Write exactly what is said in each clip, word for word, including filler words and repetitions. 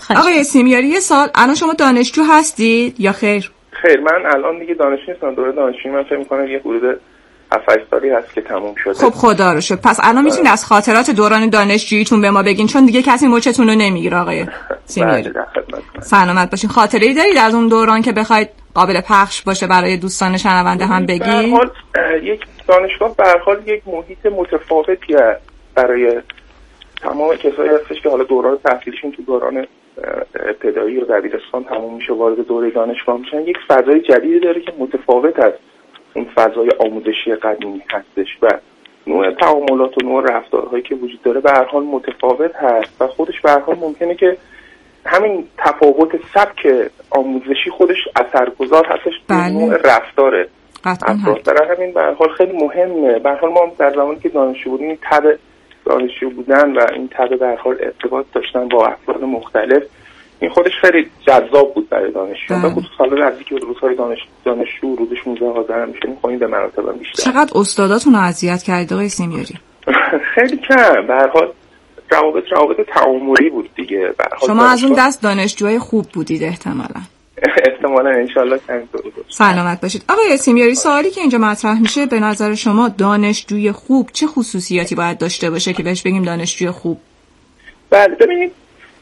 آقای سیمیاری یه سال، الان شما دانشجو هستید یا خیر؟ خیر، من الان دیگه دانشجو نیستم. دوره دانشجویی من فکر می‌کنم یه حدود هفت هشت سالی هست که تموم شده. خب خدا رو شکر. پس الان میتونید از خاطرات دوران دانشجوییتون به ما بگین، چون دیگه کسی مچتون رو نمیگیره آقای سیمیاری. سلامت باشین. خاطره‌ای دارید از اون دوران که بخواید قابل پخش باشه برای دوستان شنونده هم بگید؟ به هر حال یک دانشگاه به هر حال یک محیط متفاوتی است برای تمام کسایی هستش که حالا دوران تحصیلشون تو دوران ابتدایی و دبیرستان تموم میشه وارد دوره دانشگاه میشن. یک فضای جدیدی داره که متفاوت از اون فضای آموزشی قدیمی هستش و نوع تعاملات و نوع رفتارهایی که وجود داره به هر حال متفاوت هست و خودش به هر حال ممکنه که همین تفاوت سبک آموزشی خودش اثرگذار هستش در نوع رفتار افراد. در همین به هر حال خیلی مهمه. به هر حال ما در زمانی که دانشجو بودیم تب دانشجو بودن و این تب به هر حال ارتباط داشتن با افراد مختلف، این خودش خیلی جذاب بود برای دانشجو. به خصوص حالا نزدیک به روزهای دانش دانشجو روز شانزده آذر میشیم خواهیم به مراتب بیشتر. چقدر استاداتون رو اذیت کردید آقای سیمیاری؟ خیلی کم. به هر حال روابط روابط تعاملی بود دیگه. به هر حال شما از اون دست دانشجوهای خوب بودید احتمالاً. احتمالاً ان شاء الله همینطور بود. سلامت باشید. آقای سیمیاری، سوالی که اینجا مطرح میشه، به نظر شما دانشجوی خوب چه خصوصیاتی باید داشته باشه که بهش بگیم دانشجوی خوب؟ بله، ببینید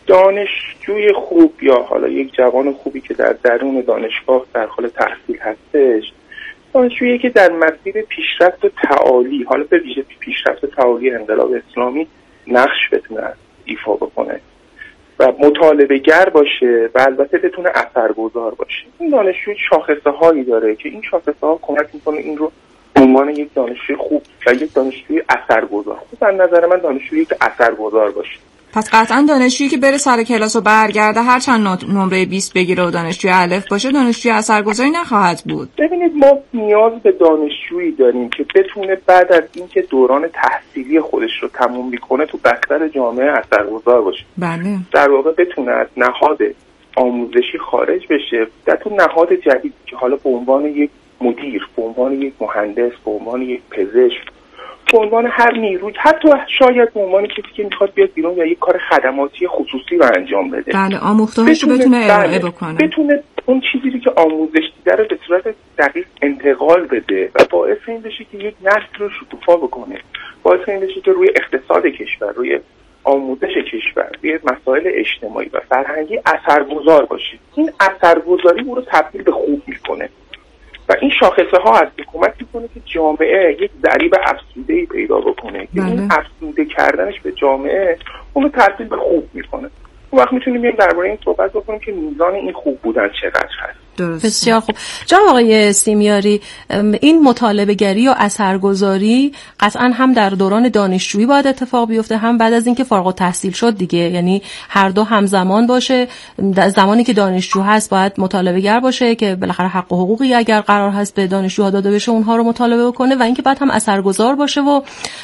دانشجوی خوب یا حالا یک جوان خوبی که در درون دانشگاه در حال تحصیل هستش، دانشجویی که در مسیر پیشرفت و تعالی، حالا به ویژه پیشرفت و تعالی انقلاب اسلامی نقش بتونه ایفا بکنه و مطالبه گر باشه و البته بتونه اثرگذار باشه. این دانشجوی شاخصه هایی داره که این شاخصه ها کمک میکنه این رو به عنوان یک دانشجوی خوب و یک دانشجوی اثرگذار، خوب از نظر من دانشجویی که اثرگذار باشه. پس قطعا دانشجویی که بره سر کلاس و برگرده هر چند نمره بیست بگیره و دانشجوی الف باشه، دانشجوی اثرگذاری نخواهد بود. ببینید ما نیاز به دانشجویی داریم که بتونه بعد از اینکه دوران تحصیلی خودش رو تموم میکنه تو بستر جامعه اثرگذار باشه. بله. در واقع بتونه از نهاد آموزشی خارج بشه در تو نهاد جدید که حالا به عنوان یک مدیر، به عنوان یک مهندس، به عنوان یک پزشک، به عنوان هر نیروی، حتی شاید به عنوان کسی که میخواد بیاد بیرون یا یک کار خدماتی خصوصی رو انجام بده. بله، آموخته‌هاش رو بتونه ارائه بکنه. بتونه اون چیزی رو که آموزش دیده رو به صورت دقیق انتقال بده و باعث این بشه که یک نسل رو شکوفا بکنه. باعث این بشه که روی اقتصاد کشور، روی آموزش کشور، روی مسائل اجتماعی و فرهنگی اثرگذار باشه. این اثرگذاری او رو تبدیل به خوب میکنه. و این شاخصه ها هست که کمک میکنه که جامعه یک ضریب افزوده‌ای پیدا بکنه که بله. این افزوده کردنش به جامعه اون رو تبدیل به خوب میکنه. اون وقت میتونیم بیایم درباره این صحبت بکنیم که میزان این خوب بودن چقدر هست. درست. بسیار خوب. جناب آقای سیمیاری، این مطالبه گری و اثرگذاری قطعا هم در دوران دانشجویی باید اتفاق بیفته، هم بعد از اینکه فارغ التحصیل شد دیگه، یعنی هر دو همزمان باشه. زمانی که دانشجو هست باید مطالبه گر باشه که بالاخره حق و حقوقی اگر قرار هست به دانشجوها داده بشه اونها رو مطالبه کنه، و اینکه بعد هم اثرگذار باشه و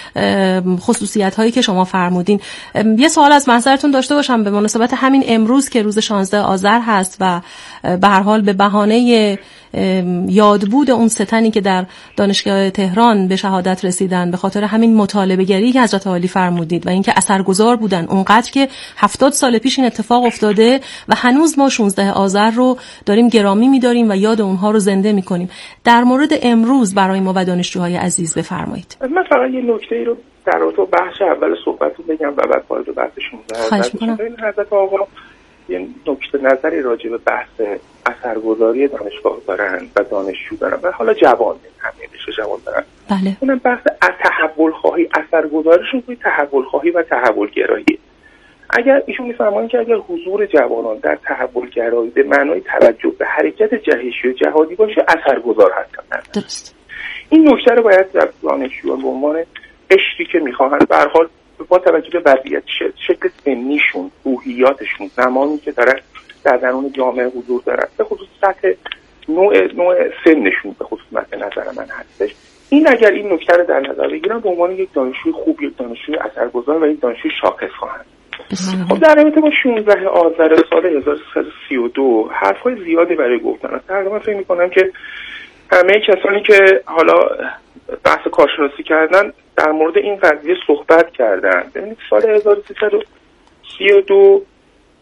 خصوصیت هایی که شما فرمودین. یه سوال از محضرتون داشته باشم به مناسبت همین امروز که روز شانزده آذر هست و به هر حال به بهانه یادبود اون ستنی که در دانشگاه تهران به شهادت رسیدن به خاطر همین مطالبه گری که حضرت عالی فرمودید و اینکه اثرگذار بودن اونقدر که هفتاد سال پیش این اتفاق افتاده و هنوز ما شانزده آذر رو داریم گرامی می‌داریم و یاد اونها رو زنده می‌کنیم. در مورد امروز برای ما و دانشجوهای عزیز بفرمایید. من فقط یه نکته‌ای رو در رابطه بحث اول صحبتتون بگم و بعد وارد بحث شانزده آذر بشم. حضرت آقا یه نکته نظری راجع به بحث اثرگذاری دانشگاه دارن و دانشجو دارن و حالا جوان همین بشه جوان دارن. بله. اونم بحث تحول خواهی، اثرگذاریشون توی تحول خواهی و تحول گرایی. اگر ایشون میفرمایند که اگر حضور جوانان در تحول گرایی به معنای توجه به حرکت جهشی و جهادی باشه اثرگذار هستن. درست. این نکته رو باید در دانشجویان به عنوان قشری که میخواهند به هر حال با توجه به وضعیت شکل سنیشون، روحیاتشون، زمانی که دارن در درون جامعه حضور دارن، به خصوص سطح نوع نوع سنشون به خصوص مد نظر من هستش. این اگر این نکته رو در نظر بگیرن به عنوان یک دانشجوی خوب، یک دانشجوی اثرگذار و یک دانشجوی شاخص خواهند. خب در رابطه با شانزده آذر سال هزار و سیصد و سی و دو حرفای زیادی برای گفتن است. تقریبا فکر می‌کنم که همه کسانی که حالا بحث کارشناسی کردن در مورد این قضیه صحبت کردن. ببینید سال هزار و سیصد و سی و دو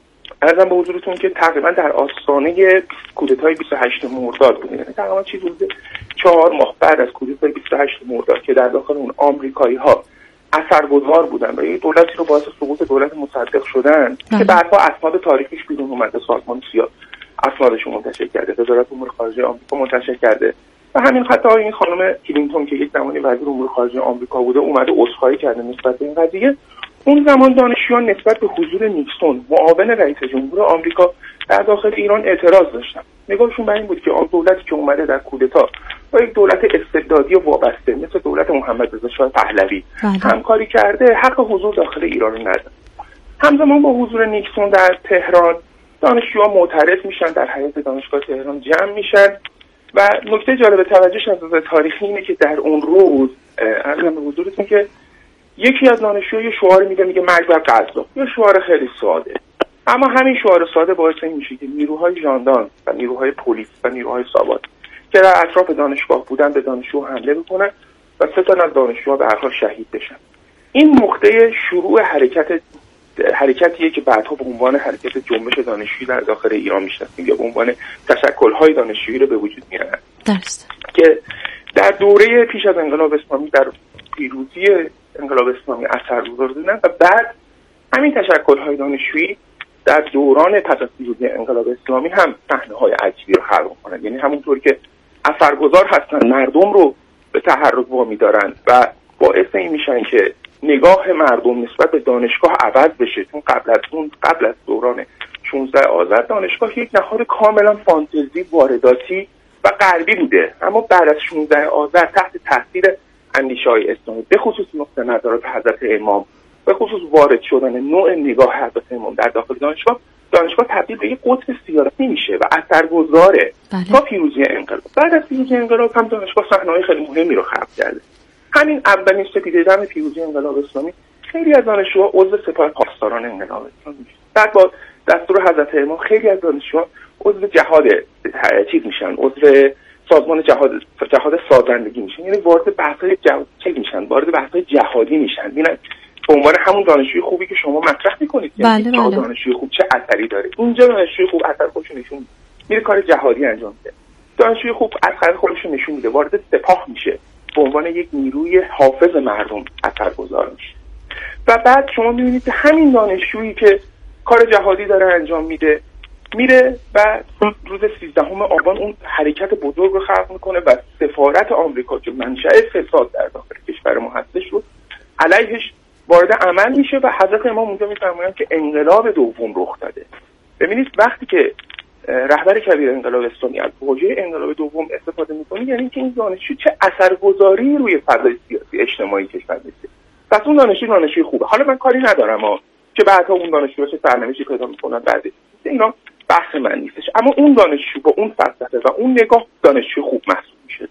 عرضم به حضورتون که تقریبا در آستانه کودتای بیست و هشتم مرداد بود، یعنی تقریبا چیز حدود چهار ماه بعد از کودتای بیست و هشتم مرداد که در داخل اون آمریکایی‌ها اثرگذار بودن و یه دولتی رو باعث سقوط دولت مصدق شدن که بعدها اسناد تاریخیش بیرون اومده، سازمان سیا اسنادش رو منتشر کرده، وزارت امور خارجه آمریکا منتشر کرده و همین حتی این خانم کلینتون که یک زمانی وزیر امور خارجه آمریکا بوده اومده عذرخواهی کرده نسبت به این قضیه. اون زمان دانشجویان نسبت به حضور نیکسون معاون رئیس جمهور آمریکا در داخل ایران اعتراض داشتن. نگاهشون به این بود که آن دولتی که اومده در کودتا با یک دولت استبدادی و وابسته مثل دولت محمد رضا شاه پهلوی همکاری کرده، حق حضور داخل ایران رو نداره. همزمان با حضور نیکسون در تهران دانشجوها معترض میشن، در حیاط دانشگاه تهران جمع میشن و نکته جالب توجهش از نظر تاریخی اینه که در اون روز عرضم به حضورتون که یکی از دانشجوها یه شعار میده، میگه مرگ بر قزاق. یه شعار خیلی ساده، اما همین شعار ساده باعث این میشه که نیروهای ژاندارم و نیروهای پلیس و نیروهای سابات که در اطراف دانشگاه بودن به دانشجو حمله بکنن و سه تا از دانشجوها به هر حال شهید بشن. این نقطه شروع حرکت حرکتیه که بعدها به عنوان حرکت جنبش دانشجویی در داخل ایران میشناسیم یا به عنوان تشکل‌های دانشجویی رو به وجود میارن. درست. که در دوره پیش از انقلاب اسلامی در پیروزی انقلاب اسلامی اثرگذار بودن و بعد همین تشکل‌های دانشجویی در دوران پس از پیروزی انقلاب اسلامی هم صحنه‌های عجیبی رو خلق می‌کنن. یعنی همونطور که اثرگذار هستن، مردم رو به تحرک وامی‌دارن و باعث این میشن که نگاه مردم نسبت به دانشگاه عوض بشه. چون قبل از اون قبل از دوران شانزده آذر دانشگاه یک نهاد کاملا فانتزی وارداتی و غربی بوده، اما بعد از شانزده آذر تحت تاثیر اندیشه‌های اسلامی به خصوص نقطه نظرات حضرت امام، به خصوص وارد شدن نوع نگاه حضرت امام در داخل دانشگاه، دانشگاه تبدیل به یک قطب سیاسی میشه و اثرگذاره تا پیروزی انقلاب. بعد از پیروزی انقلاب هم دانشگاه صحنه‌های خیلی مهمی رو خلق کرده. همین اولین سپیده‌دم پیروزی انقلاب اسلامی خیلی از دانشجوها عضو سپاه پاسداران انقلاب اسلامی میشن. بعد با دستور حضرت امام خیلی از دانشجوها عضو جهاد چیز میشن، عضو سازمان جهاد جهاد سازندگی میشن، یعنی وارد بحث‌های جهاد میشن، وارد بحث‌های جهادی میشن. ببینن به عنوان همون دانشجوی خوبی که شما مطرح میکنید که بله بله. دانشجوی خوب چه اثری داره، اینجا دانشجوی خوب اثر خودش نشون میده، کار جهادی انجام میده. دانشجوی خوب اثر خودش نشون میده، وارد سپاه میشه، به عنوان یک نیروی حافظ مردم اثرگذار میشه. و بعد شما میبینید که همین دانشجویی که کار جهادی داره انجام میده میره و روز سیزدهم آبان اون حرکت بزرگ رو خلق میکنه و سفارت آمریکا که منشأ فساد در داخل کشور ما هستش رو علیهش وارد عمل میشه و حضرت امام اونجا میفرمایند که انقلاب دوم رخ داده. ببینید وقتی که رهبر کبیر انقلاب اسلامی از واژه انقلاب دوم استفاده میکنه، یعنی که این دانشجو چه اثرگذاری روی فضای سیاسی اجتماعی کشور داشته. پس اون دانشجو دانشجوی خوبه. حالا من کاری ندارم ها که بعدها اون دانشجو چه سرنوشتی پیدا میکنن بعد اینا بحث من نیستش، اما اون دانشجو با اون فلسفه و اون نگاه دانشجو خوب محسوب میشه.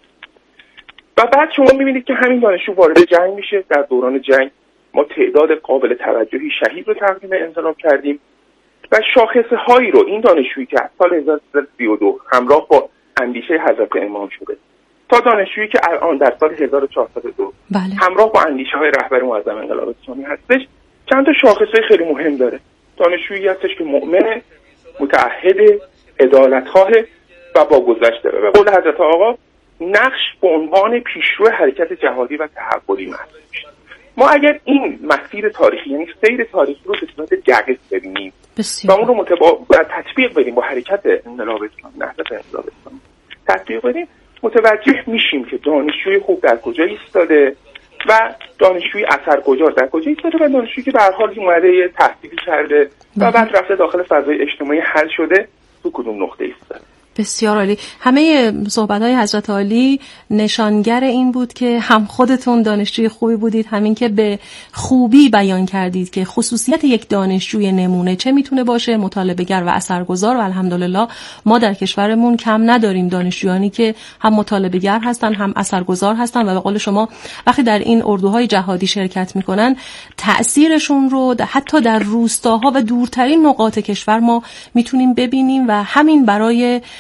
و بعد شما میبینید که همین دانشجو وارد جنگ میشه. در دوران جنگ ما تعداد قابل توجهی شهید رو تقدیم انقلاب کردیم و شاخصه هایی رو این دانشجویی که از سال هزار و سیصد و سی و دو همراه با اندیشه حضرت امام شده تا دانشجویی که الان در سال هزار و چهارصد و دو بله. همراه با اندیشه های رهبر معظم انقلاب اسلامی هستش، چند تا شاخصه خیلی مهم داره. دانشجویی هستش که مؤمن، متعهد، عدالت‌خواه و با گذشته و به قول حضرت آقا نقش به عنوان پیشرو حرکت جهادی و تحولی محسوب میشه. ما اگر این مسیر تاریخی یعنی سیر تاریخی رو به صورت جگس ببینیم و اون رو متبا... تطبیق بدیم با حرکت انقلاب اسلامی، نهضت انقلاب اسلامی تطبیق بدیم، متوجه میشیم که دانشجوی خوب در کجا ایستاده و دانشجوی اثرگذار در کجا ایستاده و دانشجویی که به هر حال اومده تحصیلی کرده و بعد رفته داخل فضای اجتماعی حل شده تو کدوم نقطه ایستاده. بسیار عالی. همه صحبت‌های حضرت عالی نشانگر این بود که هم خودتون دانشجوی خوبی بودید، همین که به خوبی بیان کردید که خصوصیت یک دانشجوی نمونه چه میتونه باشه، مطالبه‌گر و اثرگذار. و الحمدلله ما در کشورمون کم نداریم دانشجویانی که هم مطالبه‌گر هستن هم اثرگذار هستن و به قول شما وقتی در این اردوهای جهادی شرکت میکنن تأثیرشون رو حتی در روستاها و دورترین نقاط کشور ما میتونیم ببینیم و همین برای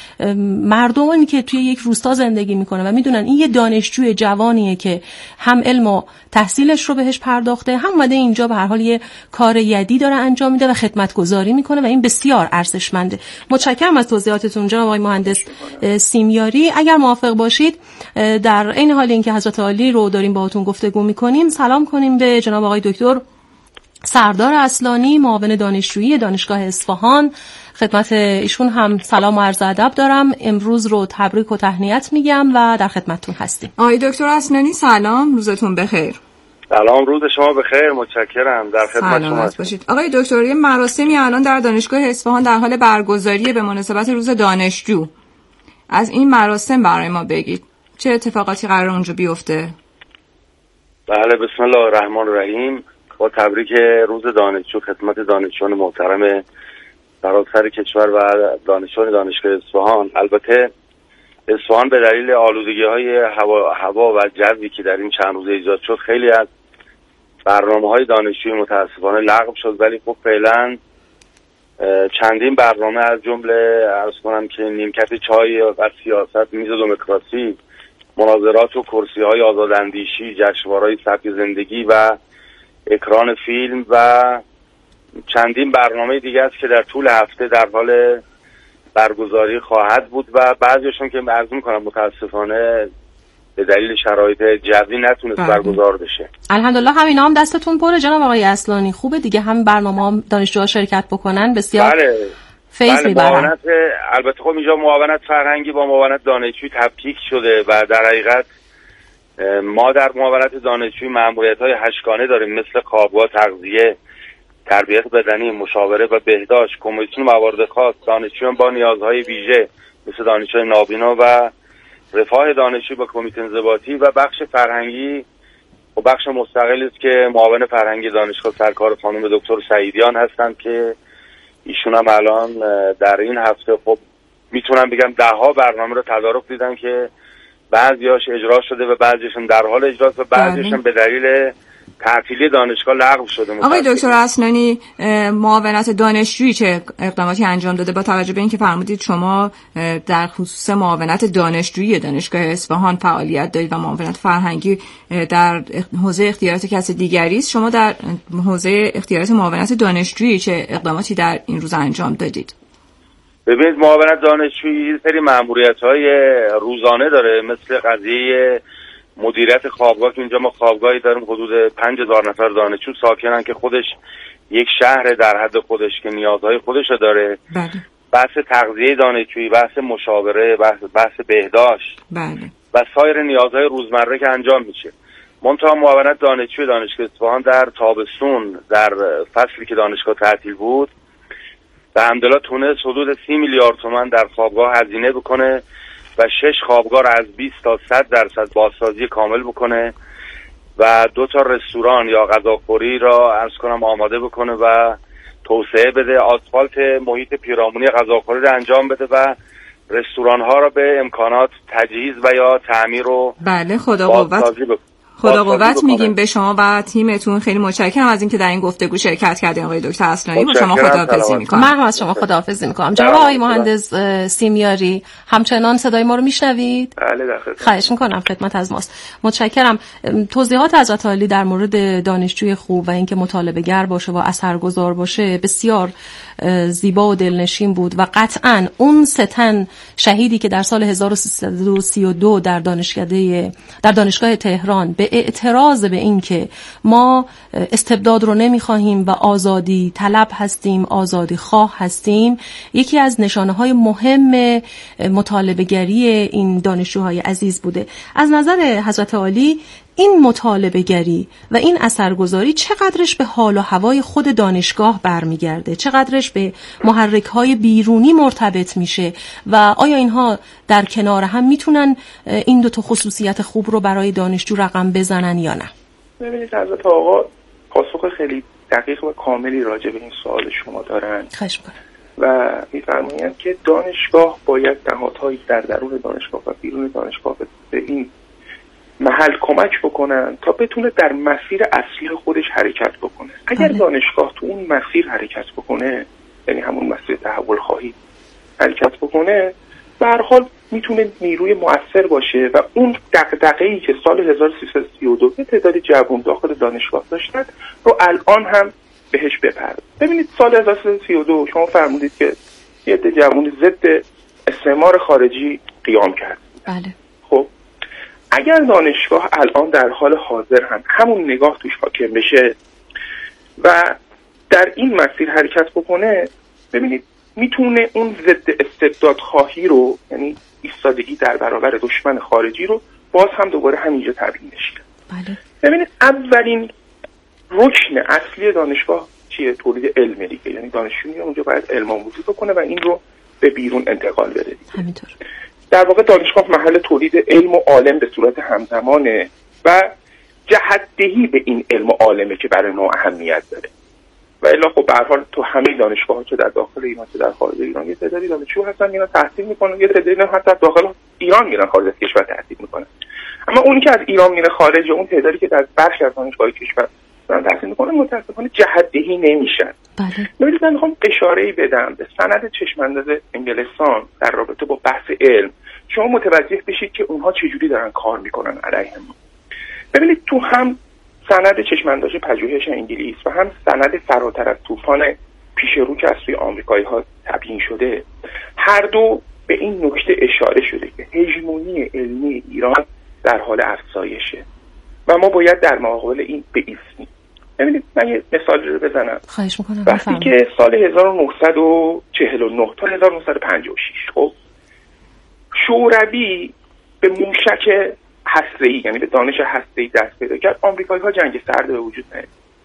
مردمی که توی یک روستا زندگی میکنه و میدونن این یه دانشجوی جوانیه که هم علم و تحصیلش رو بهش پرداخته، هم اومده اینجا به هر حال یه کار یدی داره انجام میده و خدمتگزاری میکنه و این بسیار ارزشمنده. متشکرم از توضیحاتتون جناب آقای مهندس سیمیاری. اگر موافق باشید در این حال اینکه حضرت عالی رو داریم باهاتون گفتگو میکنیم، سلام کنیم به جناب آقای دکتر سردار اصلانی، معاون دانشجویی دانشگاه اصفهان. خدمت ایشون هم سلام و عرض ادب دارم. امروز رو تبریک و تهنیت میگم و در خدمتتون هستیم. آقای دکتر اصلانی سلام، روزتون بخیر. سلام، روز شما بخیر، متشکرم، در خدمت شما باشید. آقای دکتر، یه مراسمی الان در دانشگاه اصفهان در حال برگزاریه به مناسبت روز دانشجو. از این مراسم برای ما بگید، چه اتفاقاتی قرار اونجا بیفته؟ بله، بسم الله الرحمن الرحیم. با تبریک روز دانشجو خدمت دانشجویان محترم سراسر کشور و دانشجویان دانشگاه اصفهان. البته اصفهان به دلیل آلودگی‌های هوا هوا و جوی که در این چند روز ایجاد شد، خیلی از برنامه‌های دانشجویی متاسفانه لغو شد، ولی خب فعلا چندین برنامه از جمله عرض کنم که نیمکت چای و سیاست، میز دموکراسی، مناظرات و کرسی‌های آزاداندیشی، جشنواره‌های سبک زندگی و اکران فیلم و چندین برنامه دیگه است که در طول هفته در حال برگزاری خواهد بود و بعضیشون که عرض می‌کنم متاسفانه به دلیل شرایط جوی نتونست برگزار بشه. الحمدلله همینا هم دستتون پره جناب آقای اصلانی. خوبه دیگه، هم برنامه هم دانشجوها شرکت بکنن، بسیار بله. فیض بله معاونت، البته خب اینجا معاونت فرهنگی با معاونت دانشجویی تفکیک شده و در حقیقت ما در معاونت دانشجویی مأموریت‌های هشتگانه داریم، مثل خوابگاه، تغذیه، تربیت بدنی، مشاوره و بهداشت، کمیسیون موارد خاص، دانشجویان با نیازهای ویژه مثل دانشجوی نابینا و رفاه دانشجویی با کمیته انضباطی و بخش فرهنگی و بخش مستقلی است که معاون فرهنگی دانشگاه سرکار خانم دکتر سعیدیان هستند که ایشون هم الان در این هفته خب میتونم بگم ده ها برنامه رو تدارک دیدن که بعضیاش اجرا شده و بعضیشون در حال اجراست و بعضیشون به دلیل تعطیلی دانشگاه لغو شده. آقای دکتر اصلانی، معاونت دانشجویی چه اقداماتی انجام داده با توجه به اینکه فرمودید شما در خصوص معاونت دانشجویی دانشگاه اصفهان فعالیت دارید و معاونت فرهنگی در حوزه اختیارات کسی دیگری است، شما در حوزه اختیارات معاونت دانشجویی چه اقداماتی در این روز انجام دادید؟ ببینید، معاونت دانشجویی سری مأموریت‌های روزانه داره، مثل قضیه مدیریت خوابگاه که اینجا ما خوابگاهی داریم حدود پنج هزار نفر دانشجو ساکنن که خودش یک شهر در حد خودش که نیازهای خودش داره. بله. بحث تغذیه دانشجویی، بحث مشاوره، بحث, بحث بهداشت. بله. و سایر نیازهای روزمره که انجام میشه. منتها معاونت دانشجوی دانشگاه اصفهان در تابستون در فصلی که دانشگاه تعطیل بود به حمدالله تونست حدود سی میلیارد تومان در خوابگاه هزینه بکنه و شش خوابگاه را از بیست تا صد درصد بازسازی کامل بکنه و دو تا رستوران یا غذاخوری را عرض کنم آماده بکنه و توسعه بده، آسفالت محیط پیرامونی غذاخوری را انجام بده و رستوران ها را به امکانات تجهیز و یا تعمیر و بله خدا قوت خدا قوت میگیم به شما و تیمتون. خیلی متشکرم از اینکه در این گفتگو شرکت کردین آقای دکتر اصلانی. با شما خداحافظی میکنم. من هم از شما خداحافظی میکنم. جناب آقای مهندس سیمیاری، همچنان صدای ما رو میشنوید؟ بله در خدمت. خواهش میکنم، خدمت از ماست. متشکرم. توضیحات حضرت عالی در مورد دانشجوی خوب و اینکه مطالبه گر باشه و اثرگذار باشه بسیار زیبا و دلنشین بود و قطعاً اون ستن شهیدی که در سال هزار و سیصد و سی و دو در دانشگاه در دانشگاه تهران به اعتراض به این که ما استبداد رو نمیخواهیم و آزادی طلب هستیم، آزادی خواه هستیم، یکی از نشانه های مهم مطالبه گری این دانشجوهای عزیز بوده. از نظر حضرت عالی این مطالبه گری و این اثرگذاری چقدرش به حال و هوای خود دانشگاه برمیگرده، چقدرش به محرک های بیرونی مرتبط میشه و آیا اینها در کنار هم میتونن این دو تا خصوصیت خوب رو برای دانشجو رقم بزنن یا نه؟ ببینید حضرت آقا پاسخ خیلی دقیق و کاملی راجع به این سوال شما دارن. خواهش می‌کنم. و میفرمایند که دانشگاه باید نهادهایی در درون دانشگاه و بیرون دانشگاه به این محل کمک بکنن تا بتونه در مسیر اصلی خودش حرکت بکنه. اگر بله. دانشگاه تو اون مسیر حرکت بکنه، یعنی همون مسیر تحول خواهی حرکت بکنه، به هر حال میتونه نیروی مؤثر باشه و اون دغدغه‌ای که سال هزار و سیصد و سی و دو تعداد جوان داخل دانشگاه داشتن رو الان هم بهش بپردازیم. ببینید سال هزار و سیصد و سی و دو شما فرمودید که یه عده جوان ضد استعمار خارجی قیام کرد. بله. خب اگر دانشگاه الان در حال حاضر هم همون نگاه توش حاکم بشه و در این مسیر حرکت بکنه، ببینید میتونه اون ضد استبداد خواهی رو، یعنی ایستادگی در برابر دشمن خارجی رو باز هم دوباره همینجا تبیینش کرد. بله. ببینید اولین رکن اصلی دانشگاه چیه؟ تولید علم دیگه، یعنی دانشجو اونجا باید علم آموزی بکنه و این رو به بیرون انتقال بده دیگه. همینطور. در واقع دانشگاه محل تولید علم و عالم به صورت همزمانه و جهت‌دهی به این علم و عالمه که برای ما اهمیت داره. و الا خب به هر حال تو همه دانشگاه‌ها چه در داخل ایران چه در خارج ایران یه تعدادی دانشجو هستن میرن تحصیل میکنن، یه تعدادی حتی داخل ایران میرن خارج از کشور تحصیل میکنن. اما اونی که از ایران میره خارج یا اون تعدادی که در برخی از دانشگاه‌های کشور دارن تحصیل میکنن متأسفانه جهت‌دهی نمیشن. بله. ببینید من میخوام اشاره‌ای بدم به سند چشم‌انداز انگلستان در رابطه با بحث علم، شما متوجه بشید که اونها چجوری دارن کار میکنن علیه ما. ببینید تو هم سند چشم‌انداز پژوهش انگلیس و هم سند فراتر از طوفان پیشرو که از سوی آمریکایی‌ها تبیین شده، هر دو به این نکته اشاره شده که هژمونی علمی ایران در حال افزایشه و ما باید در مقابل این بایستیم. ببینید من یه مثال رو بزنم. خواهش میکنم. وقتی که سال هزار و نهصد و چهل و نه تا هزار و نهصد و پنجاه و شش خب شوروی به موشک هسته‌ای، یعنی به دانش هسته‌ای دست پیدا کرد، آمریکایی‌ها جنگ سرد به وجود نیامد.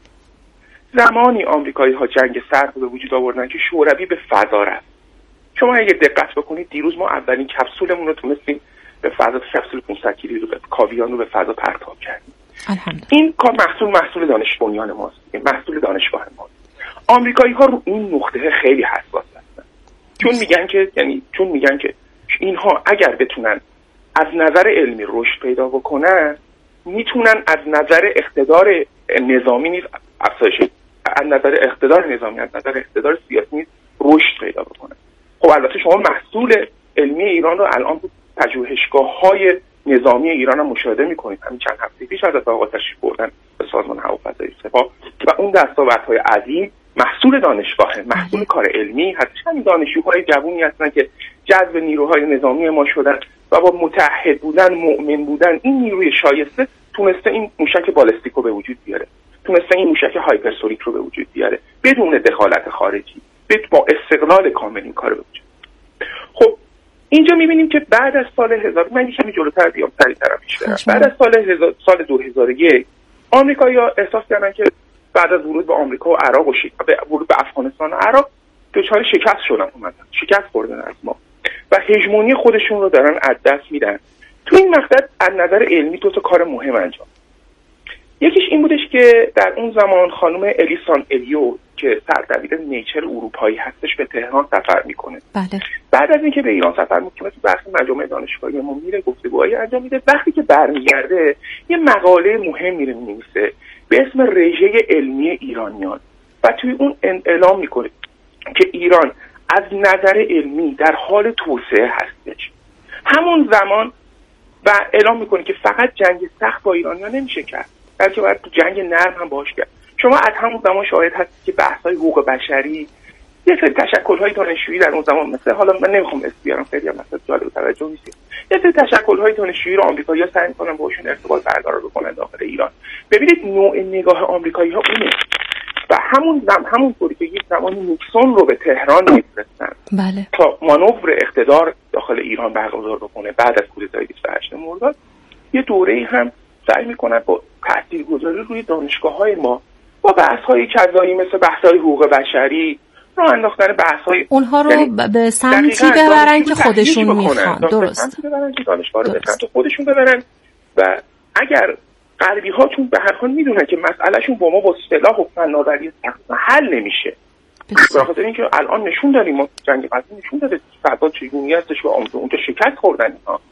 زمانی آمریکایی‌ها جنگ سرد به وجود آوردن که شوروی به فضا رفت. شما اگه دقت بکنید دیروز ما اولین کپسولمون رو تونستیم به فضا، کپسول پانصد کیلویی رو به کاویان رو به فضا پرتاب کردیم. این کار محصول محصول دانش بنیان ماست، محصول دانشگاه ماست. آمریکایی‌ها رو این نقطه خیلی حساس هستن. چون میگن که یعنی چون میگن که اینها اگر بتونن از نظر علمی رشد پیدا بکنن، میتونن از نظر اقتدار نظامی نیز افزایش، از نظر اقتدار نظامی، از نظر اقتدار سیاسی نیز رشد پیدا بکنن. خب البته شما محصول علمی ایران رو الان تو پژوهشگاه‌های نظامی ایران هم مشاهده می‌کنید. همین چند هفته پیش از آقا تشریف بردن به سازمان هوافضایی سپاه و اون دستاوردهای عظیم محصول دانشگاهه، محصول کار علمی هست. همین دانشجوهای جوونی هستن که جذب نیروهای نظامی ما شدن و با متحد بودن، مؤمن بودن، این نیروی شایسته تونسته این موشک بالستیک رو به وجود بیاره، تونسته این موشک هایپرسونیک رو به وجود بیاره بدون دخالت خارجی، با استقلال کامل این کار به وجود. خب اینجا می‌بینیم که بعد از سال هزار من یکمی جلوتر بیام سریع‌تر پیش برم. بعد از سال هزار سال دو هزار و یک آمریکایی‌ها احساس کردن که بعد از ورود به آمریکا و عراق و شک... به ورود به افغانستان و عراق دچار شکست شدن، اومدن شکست خوردن از ما و هژمونی خودشون رو دارن از دست میدن. تو این مقطع از نظر علمی دو تا کار مهم انجام. یکیش این بودش که در اون زمان خانم الیسان الیو که سردبیر نیچر اروپایی هستش به تهران سفر میکنه. بله. بعد از اینکه به ایران سفر میکنه تو برخی مجامع دانشگاهی ما میره گفتگوهای انجام میده. وقتی که برمیگرده یه مقاله مهم میره مینویسه به اسم رژه علمی ایرانیان و توی اون اعلام میکنه که ایران از نظر علمی در حال توسعه هستش. همون زمان و اعلام میکنه که فقط جنگ سخت با ایرانیان نمیشه کرد، بلکه باید جنگ نرم هم باهاش کرد. شما از همون زمان شاهد هستید که بحث‌های حقوق بشری، یه سری تشکل‌های دانشجویی در اون زمان، مثل حالا من نمیخوام اسم بیارم خیلی هم مثلا جالب توجه نیست، یه سری تشکل‌های دانشجویی رو آمریکایی‌ها سعی می‌کنن باهاشون ارتباط برقرار بکنن داخل ایران. ببینید نوع نگاه آمریکایی‌ها اونه و همون زم همون طوری که یک زمانی نیکسون رو به تهران می‌فرستن بله. تا مانور اقتدار داخل ایران برگزار بکنه بعد از کودتای بیست و هشتم مرداد، یه دوره‌ای هم سعی می‌کنن با تاثیرگذاری روی دانشگاه‌های ما با بحث‌های کذایی مثل بحث‌های حقوق بشری راه انداختن بحث‌های اونها رو یعنی به سمتی ببرن که خودشون میخوان. درست. سمتی ببرن که دانشگاه رو به سمت خودشون ببرن و اگر غربی‌ها چون به هر حال میدونن که مسئلهشون با ما با اصطلاح و فناوری حل نمیشه. به خاطر اینکه الان نشون دادیم ما جنگ غزه نشون داده فضا چگونه هستش و اونجا شکست خوردن اینها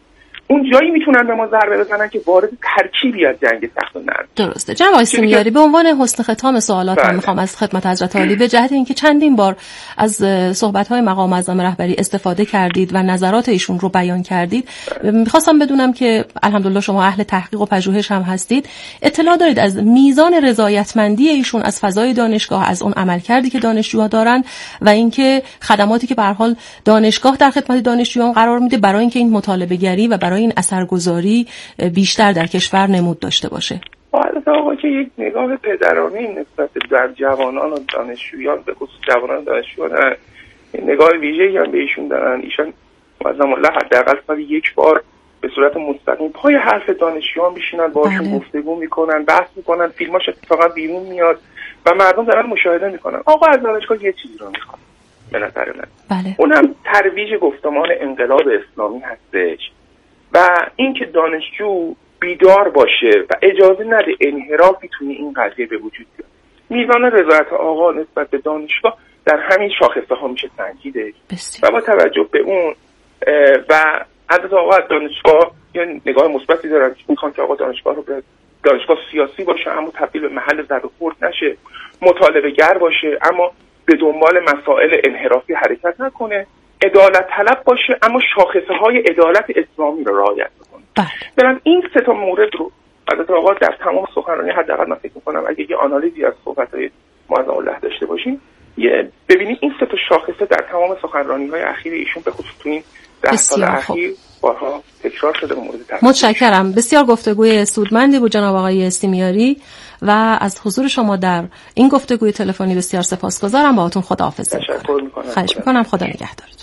اون جایی میتونن به ما ضربه بزنن که وارد ترکیبی از جنگ سخت و نرم. درسته. جناب آقای سیمیاری، به عنوان حسن ختام سوالاتم میخوام از خدمت حضرت عالی به جهت اینکه چندین بار از صحبت‌های مقام معظم رهبری استفاده کردید و نظرات ایشون رو بیان کردید، میخواستم بدونم که الحمدلله شما اهل تحقیق و پژوهش هم هستید، اطلاع دارید از میزان رضایتمندی ایشون از فضای دانشگاه، از اون عملکردی که دانشجوها دارن و اینکه خدماتی که به هر حال دانشگاه در خدمت دانشجویان قرار میده برای اینکه این مطالبه گری و برای این اثرگذاری بیشتر در کشور نمود داشته باشه؟ البته آقا که یک نگاه پدرانه نسبت در جوانان و دانشجویان، به خصوص جوانان دانشجویان، نگاه ویژه‌ای هم به ایشون دارن. ایشون معظم الله حداقل سال یک بار به صورت مستقیم پای حرف دانشجویان میشینن، باهاشون گفتگو میکنن، بحث میکنن، فیلماش اتفاقا بیرون میاد و مردم دارن مشاهده میکنن. آقا از دانشگاه یه چیزی رو میخواد به نظر من، بله. اونم ترویج گفتمان انقلاب اسلامی هستش و اینکه دانشجو بیدار باشه و اجازه نده انحرافی توی این قضیه به وجود بیاد. میزان رضایت آقا نسبت به دانشگاه در همین شاخصه ها میشه سنجیده و با توجه به اون و حضرت آقا از دانشگاه یه نگاه مثبتی دارن، میخوان که آقا دانشگاه رو به دانشگاه سیاسی باشه اما تبدیل به محل ضرب و خورد نشه، مطالبه گر باشه اما به دنبال مسائل انحرافی حرکت نکنه، عدالت طلب باشه اما شاخصه های عدالت اسلامی رو رعایت کنه. برای این سه تا مورد رو حضرت آقا در تمام سخنرانی، حداقل من فکر می‌کنم اگه یه آنالیزی از صحبت‌های معظم الله داشته باشیم، یه ببینید این سه تا شاخصه در تمام سخنرانی‌های اخیر ایشون به خصوص تو این ده سال اخیر بارها تکرار شده. مورد توجه متشکرم. بسیار گفتگوی سودمندی بود جناب آقای سیمیاری و از حضور شما در این گفتگوی تلفنی بسیار سپاسگزارم. باهاتون خداحافظی می‌کنم. تشکر می‌کنم. خواهش می‌کنم. خدا نگهدارتون.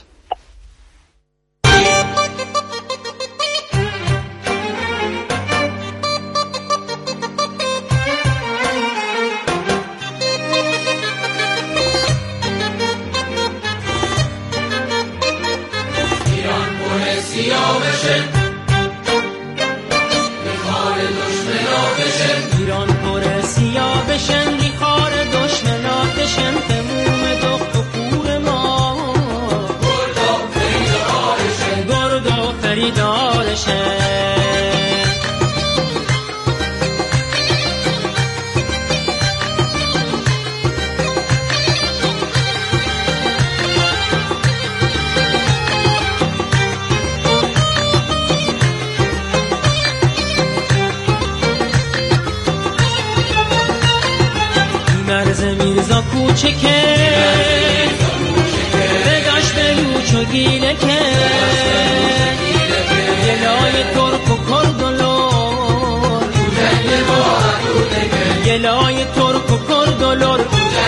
میرزا کوچکه بداشت بلوچ و گیله که گلای ترک و کرد و لور گلای ترک و کرد و لور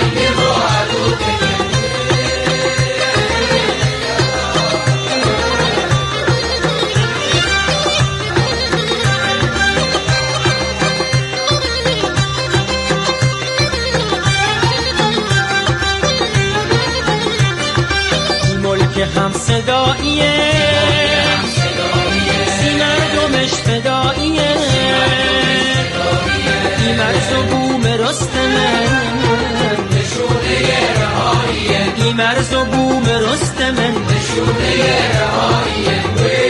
هم صداییه سی مردمش فداییه این مرز و بوم رستمه نشونه رهاییه این مرز و بوم رستمه نشونه رهاییه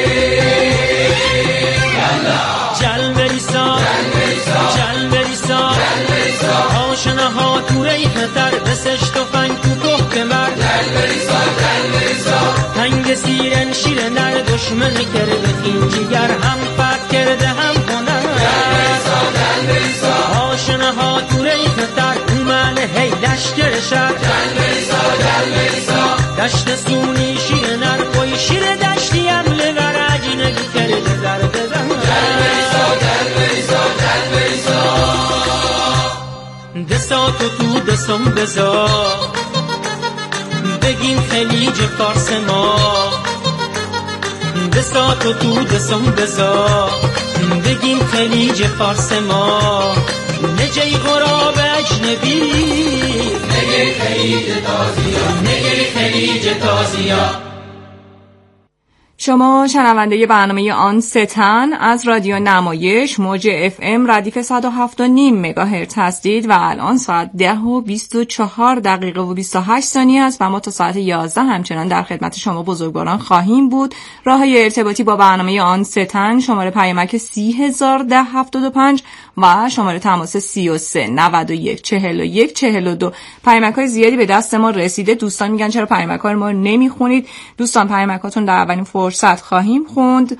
جل بریسا جل بریسا آشنه ها تو ریخ در بسش تفنگ تو گفت مرد جل بریسا جل بریسا تنگ سیرن شیر نر دشمن کرده این جگر هم فت کرده هم هنر جل بریسا جل بریسا آشنه ها تو ریخ در اومن هی لشکر شد جل بریسا جل بریسا دشت سونی شیر نر کوی شیر دشتی هم لور عجینگی کرده در بزن جل بریسا جل بریسا جل بریسا دستاتو تو دستم بزا بگیم خلیج فارس ما دستاتو تو دستم بزا بگیم خلیج فارس ما نجی غراب اجنبی نگی خلیج تازیا نگی خلیج تازیا. شما شنونده برنامه آن ستن از رادیو نمایش موج اف ام ردیف صد و هفت و نیم مگاهرتز هستید و الان ساعت ده و بیست و چهار دقیقه و بیست و هشت ثانیه است و ما تا ساعت یازده همچنان در خدمت شما بزرگواران خواهیم بود. راه‌های ارتباطی با برنامه آن ستن شماره پیامک سی هزار ده هفتاد و پنج و شماره تماس سی و سه نود و یک چهل و یک چهل و دو. پیامک‌های زیادی به دست ما رسیده. دوستان میگن چرا پیامک‌ها ما نمیخونید؟ دوستان پیامکاتون در اولین فرصت خواهیم خوند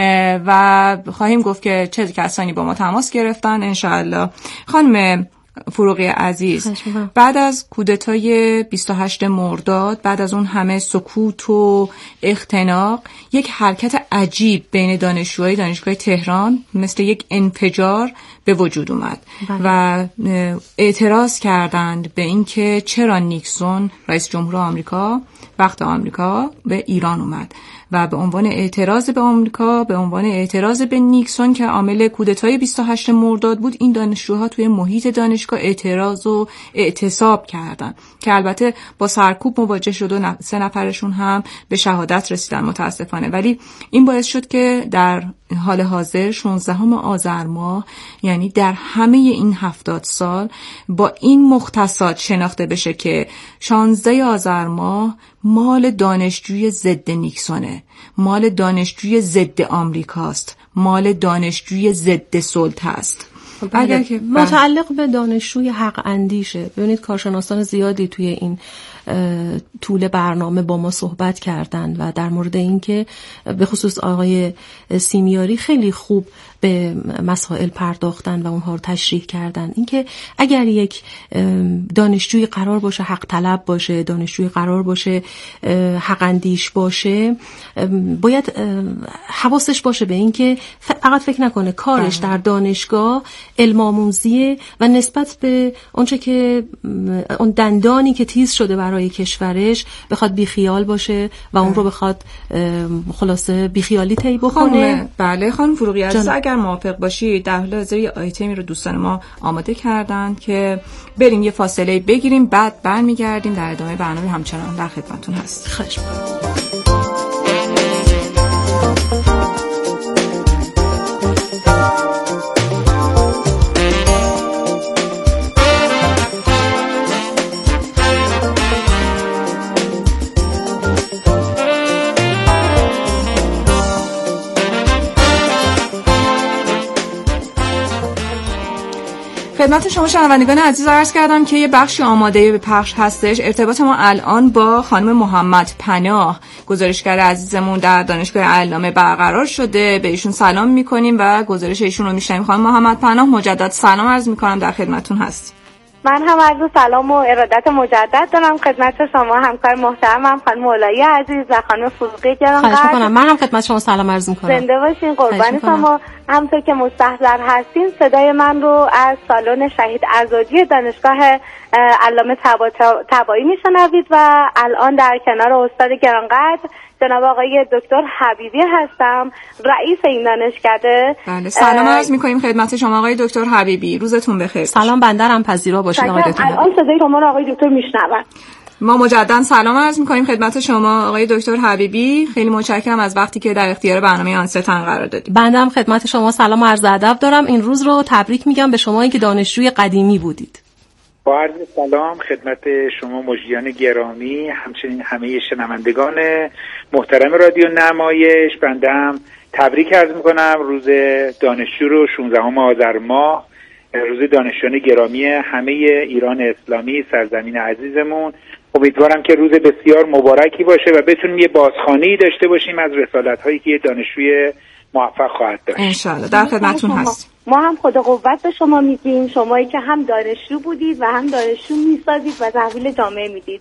و خواهیم گفت که چه کسانی با ما تماس گرفتن انشاءالله. خانم فروغی عزیز، بعد از کودتای بیست و هشتم مرداد، بعد از اون همه سکوت و اختناق، یک حرکت عجیب بین دانشجوهای دانشگاه تهران مثل یک انفجار به وجود اومد بله. و اعتراض کردند به اینکه چرا نیکسون رئیس جمهور آمریکا وقت آمریکا به ایران اومد و به عنوان اعتراض به آمریکا، به عنوان اعتراض به نیکسون که عامل کودتای بیست و هشتم مرداد بود، این دانشجوها توی محیط دانشگاه اعتراض و اعتصاب کردن که البته با سرکوب مواجه شد و سه نفرشون هم به شهادت رسیدن متاسفانه. ولی این باعث شد که در حال حاضر شانزدهم آذر ماه، یعنی در همه این هفتاد سال، با این مختصات شناخته بشه که شانزده آذر ماه مال دانشجوی ضد نیکسونه، مال دانشجوی ضد آمریکاست، مال دانشجوی ضد سلطه است. اگر که متعلق به دانشجوی حق اندیشه. ببینید کارشناسان زیادی توی این طول برنامه با ما صحبت کردن و در مورد این که به خصوص آقای سیمیاری خیلی خوب به مسائل پرداختن و اونها رو تشریح کردن. اینکه اگر یک دانشجوی قرار باشه حق طلب باشه، دانشجوی قرار باشه حق اندیش باشه، باید حواسش باشه به اینکه فقط فکر نکنه کارش در دانشگاه علم آموزیه و نسبت به اونچه که اون دندانی که تیز شده برای کشورش بخواد بیخیال باشه و اون رو بخواد خلاصه بیخیالی طی بکنه. بله خانم فروغی عزیز، اگر موافق باشید در حال حاضر یه آیتمی رو دوستان ما آماده کردن که بریم یه فاصله بگیریم، بعد برمیگردیم در ادامه برنامه همچنان در خدمتتون هست. خواهش می‌کنم. خدمت شما شنوندگان عزیز عرض کردم که یه بخشی آماده به پخش هستش. ارتباط ما الان با خانم محمد پناه، گزارشگر عزیزمون در دانشگاه علامه برقرار شده. به ایشون سلام میکنیم و گزارش ایشون رو میشنویم. خانم محمد پناه مجدد سلام عرض میکنم، در خدمتتون هست. من هم عرض سلام و ارادت مجدد دارم خدمت شما همکار محترمم خانم مولایی عزیز و خانم فروغی گرامی. خواهش می‌کنم. من هم خدمت شما سلام عرض می‌کنم. زنده باشین، قربان شما. همونطور که مستحضر هستین صدای من رو از سالن شهید عزادی دانشگاه علامه طباطبایی میشنوید و الان در کنار استاد گرانقدر جناب آقای دکتر حبیبی هستم، رئیس این دانشکده. بله سلام عرض می‌کنیم خدمت شما آقای دکتر حبیبی، روزتون بخیر. سلام بندرم پذیرا باشید آقای دکتر. الان صدای شما رو آقای دکتر میشنوم. ما مجددا سلام عرض می‌کنیم خدمت شما آقای دکتر حبیبی. خیلی متشکرم از وقتی که در اختیار برنامه آن ستن قرار دادید. بنده خدمت شما سلام و عرض ادب دارم. این روز رو تبریک میگم به شما که دانشجوی قدیمی بودید. با عرض سلام خدمت شما مجریان گرامی، همچنین همه شنوندگان محترم رادیو نمایش. بندم تبریک عرض میکنم روز دانشجو رو شانزدهم آذر ماه، روز دانشجویان گرامی همه ایران اسلامی، سرزمین عزیزمون. امیدوارم که روز بسیار مبارکی باشه و بتونیم یه بازخوانی داشته باشیم از رسالت هایی که یه دانشجوی موفق خواهد داشت. انشالله در خدمتتون هستیم. ما هم خدا قوت به شما میگیم، شمایی که هم دانشجو بودید و هم دانشجو میسازید و تحویل جامعه میدید.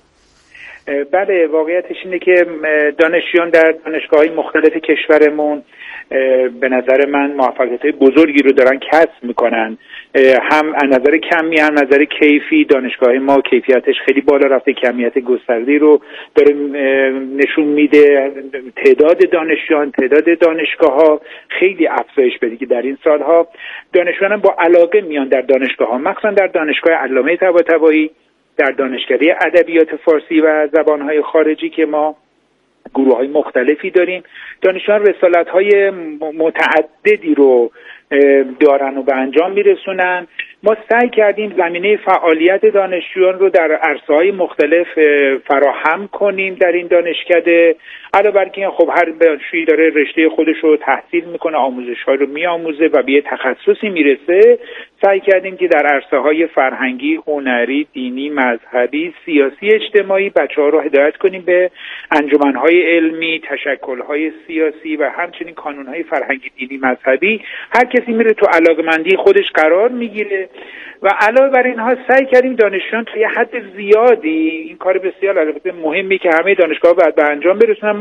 بله واقعیتش اینه که دانشجویان در دانشگاه‌های مختلف کشورمون به نظر من موفقیت‌های بزرگی رو دارن کسب میکنن، هم از نظر کمی هم از نظر کیفی. دانشگاه ما کیفیتش خیلی بالا رفته، کمیت گسترده‌ای رو داره نشون میده. تعداد دانشجویان، تعداد دانشگاه‌ها خیلی افزایش پیدا که در این سالها دانشجویان با علاقه میان در دانشگاه‌ها، مخصوصا در دانشگاه علامه طباطبایی، در دانشکده ادبیات فارسی و زبان‌های خارجی که ما گروه های مختلفی داریم. دانشجویان رسالت های متعددی رو دارن و به انجام میرسونن. ما سعی کردیم زمینه فعالیت دانشجویان رو در عرصه‌های مختلف فراهم کنیم در این دانشکده. علاوه بر اینکه خب هر دانشجویی داره رشته خودش رو تحصیل میکنه، آموزش‌ها رو میآموزه و به یه تخصصی میرسه، سعی کردیم که در عرصه‌های فرهنگی، هنری، دینی، مذهبی، سیاسی، اجتماعی بچه‌ها رو هدایت کنیم به انجمن‌های علمی، تشکل‌های سیاسی و همچنین کانون‌های فرهنگی، دینی، مذهبی. هر کسی میره تو علاقه‌مندی خودش قرار میگیره و علاوه بر اینها سعی کردیم دانشجویان تا یه حد زیادی، این کار بسیار البته مهمی که همه دانشگاه‌ها باید به انجام برسونن،